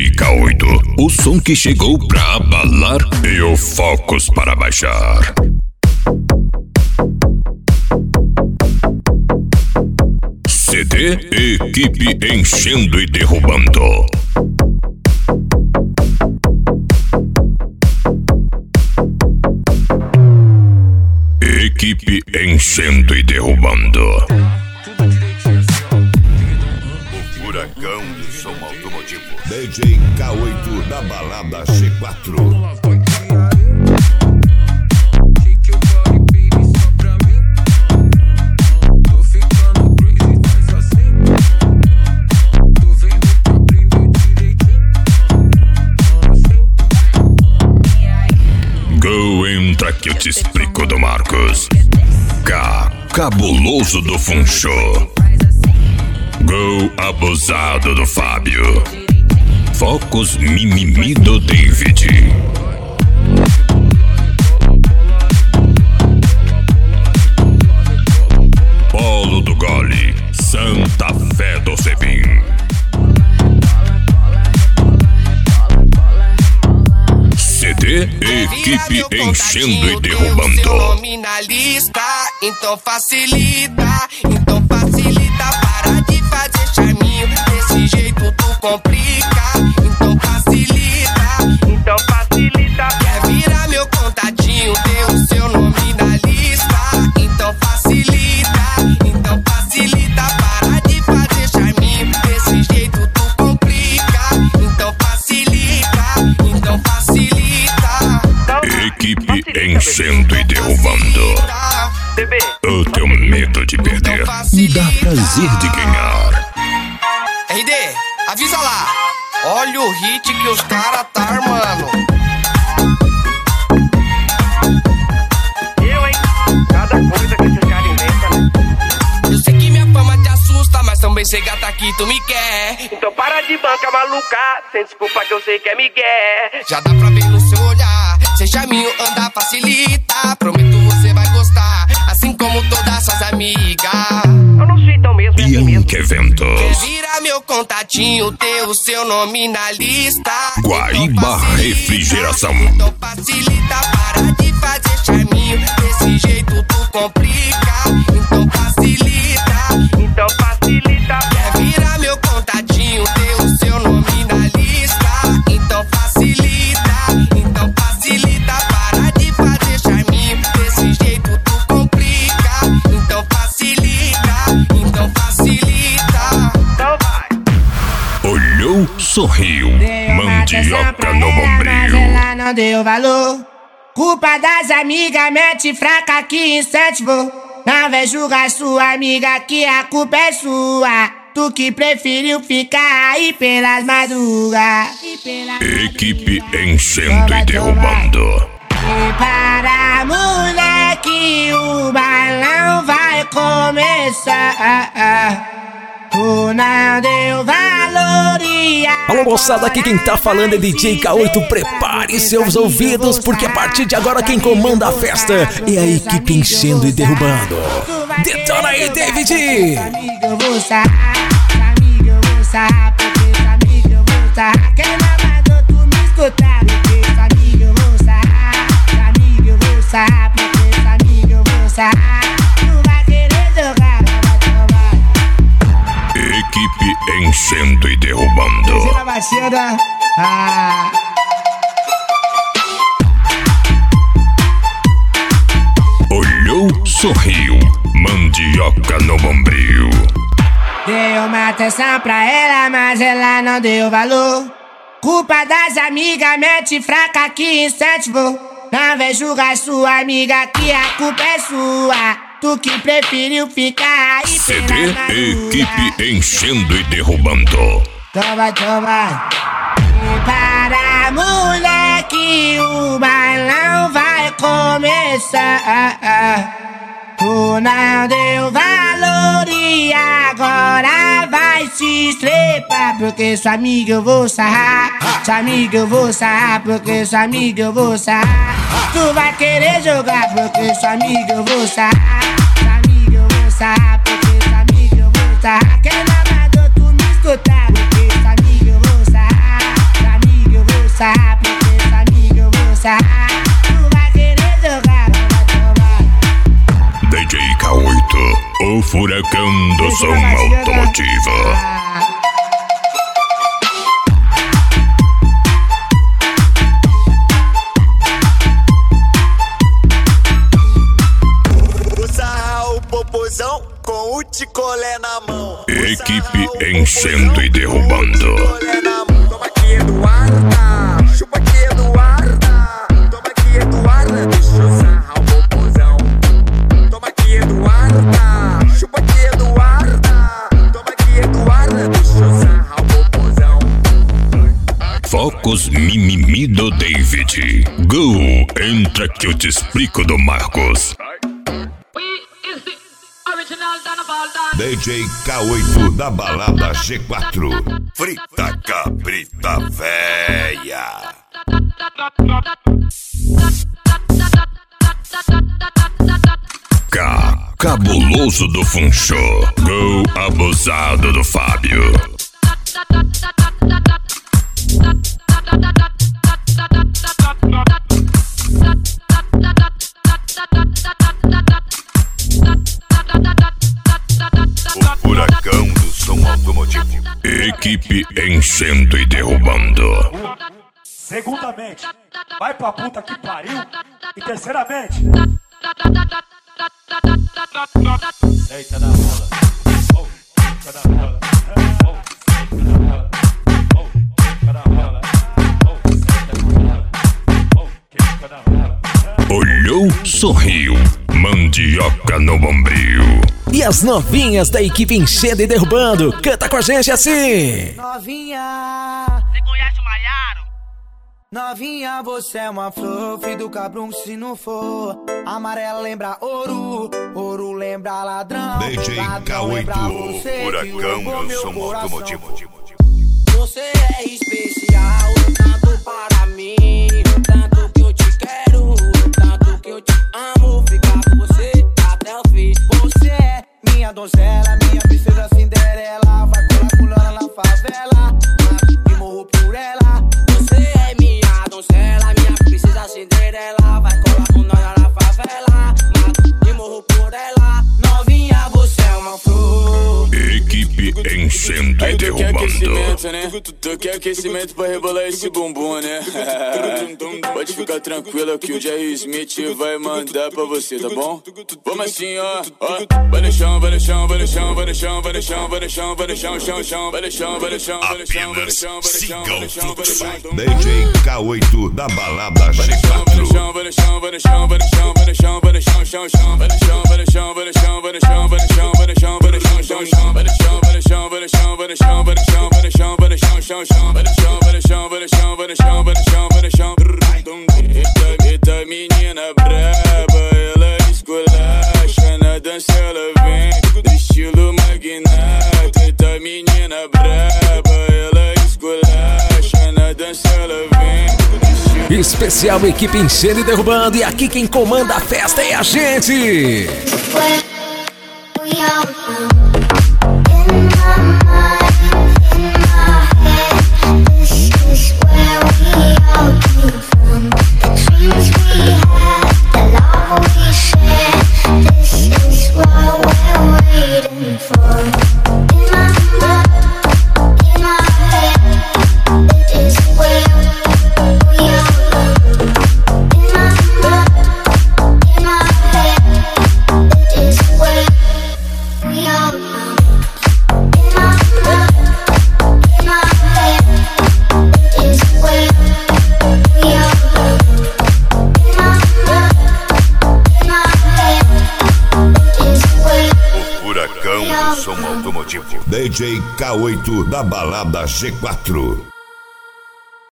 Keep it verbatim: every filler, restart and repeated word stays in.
J K oito, o som que chegou pra abalar e o Focus para baixar. C D, equipe enchendo e derrubando. Equipe enchendo e derrubando. O furacão do som automotivo. D J K oito da balada C quatro. Go, entra que eu te explico do Marcos. K, cabuloso do Funcho. Go, abusado do Fábio. Focus, mimimi do David. Polo do Gole, Santa Fé do Sebim. C D, equipe enchendo e derrubando. Seu nome na lista, então facilita, então facilita. Para de fazer charminho, desse jeito tu complica. Então facilita, então facilita. Quer virar meu contatinho, ter o seu nome na lista, então facilita, então facilita. Para de fazer charminho, desse jeito tu complica. Então facilita, então facilita. Equipe enchendo e derrubando. Eu tenho medo de perder, me dá prazer de ganhar. R D, avisa lá. Olha o hit que os caras tá armando. Eu, hein? Cada coisa que esses caras inventam, né? Eu sei que minha fama te assusta, mas também sei gata que tu me quer. Então para de banca maluca, sem desculpa que eu sei que é migué. Já dá pra ver no seu olhar, sem charminho andar facilita. Prometo você vai gostar, assim como todas suas amigas. Eu não sou tão mesmo, é assim mesmo. Bianca Eventos. Quer virar meu contatinho, ter o seu nome na lista. Guaíba Então facilita, Refrigeração. então facilita, para de fazer charminho, desse jeito tu complica. Então facilita, Então facilita. quer virar meu contatinho, ter o seu nome na lista. Então facilita, então facilita. Para de fazer charminho, desse jeito tu complica. Então facilita, então facilita. Então vai. Olhou, sorriu, mandioca no Mas bombril. ela não deu valor. Culpa das amigas, mente fraca que incentivou. Não vem julgar sua amiga que a culpa é sua. Tu que preferiu ficar aí pelas madrugas. Equipe enchendo e derrubando. E para moleque, o balão vai começar. Tu não deu valor e Alô moçada, aqui quem tá falando é D J K oito. Prepare seus ouvidos, porque a partir de agora quem comanda a festa é a equipe enchendo e derrubando. Detona aí, David! Amiga, eu vou sarrar, amiga, eu vou sarrar, porque essa amiga eu vou sarrar. Quem não mandou tu me escutar, porque essa amiga eu vou sarrar, amiga eu vou sarrar, porque essa amiga eu vou sarrar. Tu vai querer jogar, vai tomar. Equipe enchendo e derrubando. Você tá baixando, ah. Olhou, sorriu, mandioca no bombril. Dei uma atenção pra ela, mas ela não deu valor. Culpa das amigas, mente fraca que incentivou. Não vem julgar sua amiga que a culpa é sua. Tu que preferiu ficar aí C pelas D, madrugas. equipe enchendo e derrubando. Toma, toma. E para moleque, o bailão vai começar. Tu não deu valor e agora vai se estrepar. Porque sua amiga eu vou sarrar, sua amiga eu vou sarrar, porque sua amiga eu vou sarrar. Tu vai querer jogar, porque sua amiga eu vou sarrar, sua amiga eu vou sarrar, porque sua amiga eu vou sarrar. Quem não mandou tu me escutar, porque sua amiga eu vou sarrar, furacão do som automotivo. Com o ticolé na mão. Equipe enchendo e derrubando. Toma aqui, Eduarda. Chupa aqui, Eduarda. Toma aqui, Eduarda. Deixa eu sarrar o popozão. Toma aqui, Eduarda. Chupa aqui, Eduarda. Toma aqui, Eduarda. Deixa eu sarrar o popozão. Focos mimimi do David. Go, entra que eu te explico do Marcos. D J K oito da balada G quatro. Frita cabrita véia. K, cabuloso do Funchô. Go, abusado do Fábio. O furacão do som automotivo. Equipe enchendo e derrubando. Segundamente, vai pra puta que pariu. E terceiramente, eita na rola. Oh, eita na rola. Oh, eita na rola. Oh, eita na rola. Oh, eita na rola. Oh, eita na rola. Olhou, sorriu, mandioca no bombril. E as novinhas da equipe enchendo e derrubando, canta com a gente assim. Novinha, Você conhece o Maiaro? novinha, você é uma flor, filho do cabrão se não for. Amarela lembra ouro, ouro lembra ladrão. D J K ladrão oito, lembra o você que furacão roubou do meu som coração. automotivo. Você é especial, tanto para mim, tanto que eu te quero, tanto que eu te amo. Ficar com você até o fim. Você é minha donzela, minha princesa Cinderela. Vai colar pulando na favela, e morro por ela. Você é minha donzela, minha princesa Cinderela. Vai colar pulando na favela, e morro por ela. Novinha, você é uma flor. Equipe enchendo e derrubando. Né? Tu quer aquecimento pra rebolar esse bumbum, né? Pode ficar tranquila que o Jerry Smith vai mandar pra você, tá bom? Vamos assim, ó, ó. Vai no chão, vai no chão, vai no chão, vai no chão, vai no chão, vai no chão, vai no chão, chão, chão, vai no chão, vai no chão, vai no chão, vai no chão, vai no chão, vai no chão, vai no chão. D J K oito da balada G quatro. Vai no chão, vai no chão, vai no chão, vai no chão, vai no chão, vai no chão, chão, chão, vai no chão, vai no chão, vai no chão, vai no chão, vai no chão, vai no chão, vai no chão, chão, chão, vai no chão, vai no chão, vai no chão, vai no chão, vai no chão, vai no chão, vai no chão, chão, chão, vai no chão, vai no chão, vai no chão, vai no chão, vai no chão, vai no chão. Eita, eita menina braba, ela esculacha na dança, ela vem no estilo magnata. Eita menina braba, ela esculacha na dança, ela vem. Especial equipe enchendo e derrubando. E aqui quem comanda a festa é a gente. D J K oito da balada G quatro.